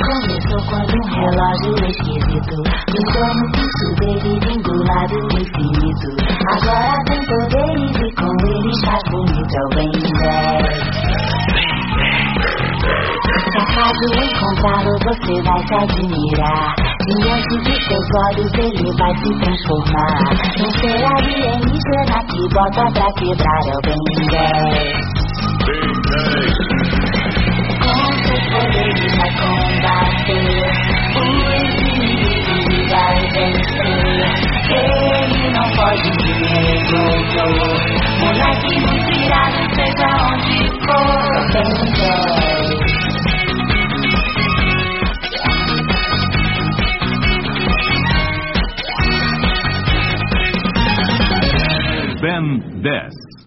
Começou quando um relógio esquisito ficou no pulso dele, vindo lá do infinito. Agora tem poderes e com eles faz bonito, é o Ben 10. Se acaso encontrá-lo, você vai se admirar. Diante de seus olhos ele vai se transformar num ser alienígena que bota pra quebrar, é o Ben 10. Com seus poderes vai combater o inimigo e vai vencer. Ele não pode medo. Moleque muito irado, seja onde for, Ben 10. Ben 10.